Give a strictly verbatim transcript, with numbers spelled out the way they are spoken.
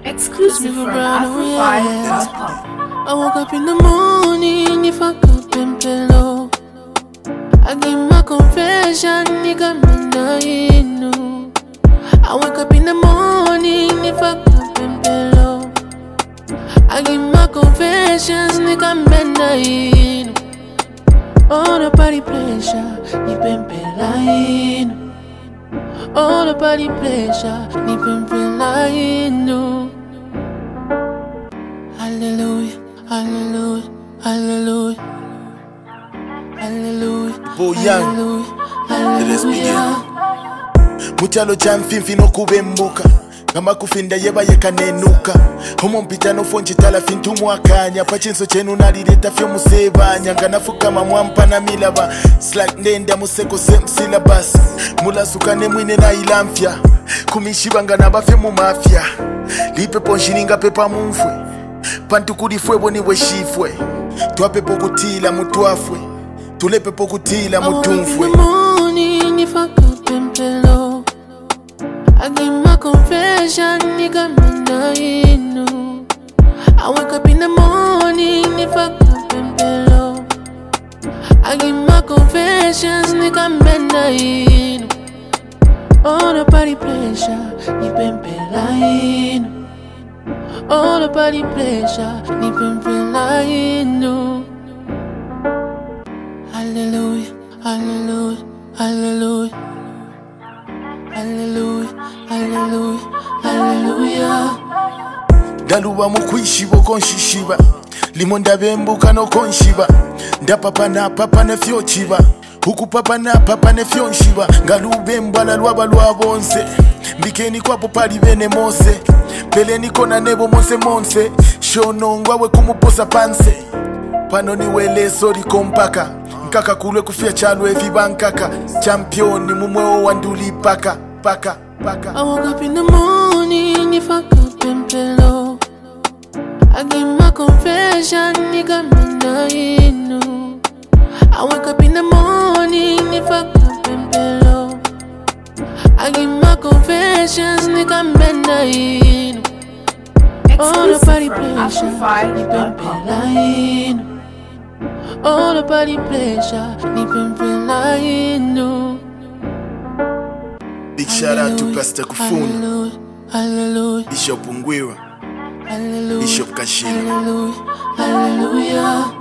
Exclusive from Afro five dot com. I woke up in the morning, if I could been pillow. I give my confession, nigga, man, I know. I wake up in the morning, if I could been pillow. I give my confessions, nigga, man, I know. All the body pleasure, ni pempe line. All the body pleasure, ni pempe line. Hallelujah, hallelujah, hallelujah, hallelujah. Boyan, hallelujah, let us begin. Muchalo chamfinfi no kubembuka kama kufinda yeba yekanenuka homo mpita no fonchi tala fintu mwakanya pachinso chenu nalileta fyo musebanya nganafuka mamwampa na milaba slack ndenda museko sem syllabus mulasukane mwine na ilamfya kumishiba ngana fyo mu mafia lipe ponshininga pepa mumfwe pantu kulifwe boni weshifwe twape pokutila mutwafwe tulepe pokutila mutumfwe. I give my confession, nigga, man, I know. I wake up in the morning, if I could been below. I give my confessions, nigga, man, I know. All the body pleasure, ni pempe line. All the body pleasure, ni pempe line. Hallelujah, hallelujah, hallelujah. Hallelujah, hallelujah, hallelujah. Galuba mukwishibo konshishiba limonda bembuka no konshiba ndapapa na papa ne fyochiba huku papa na papa ne fyonshiba galube mbala lwaba lwabonse mbikeni kwapo pali bene mose peleni kona nebo mose monse shonongwa we kumuposa panse pano ni wele sori kompaka nkaka kulwe kufia chalwe vibankaka championi mumweo wanduli paka paka paka. I woke up in the morning, if I could been pillow. I give my confession, nigga, man, I know. I wake up in the morning, if I could been pillow. I give my confessions, nigga, man, I know. All the body pleasure, ni pempe line. All the body pleasure, ni pempe line. Big shout out to Pastor Kufuna, Hallelujah, hallelujah, Bishop Ngwira, hallelujah, Bishop Kashila. hallelujah, hallelujah.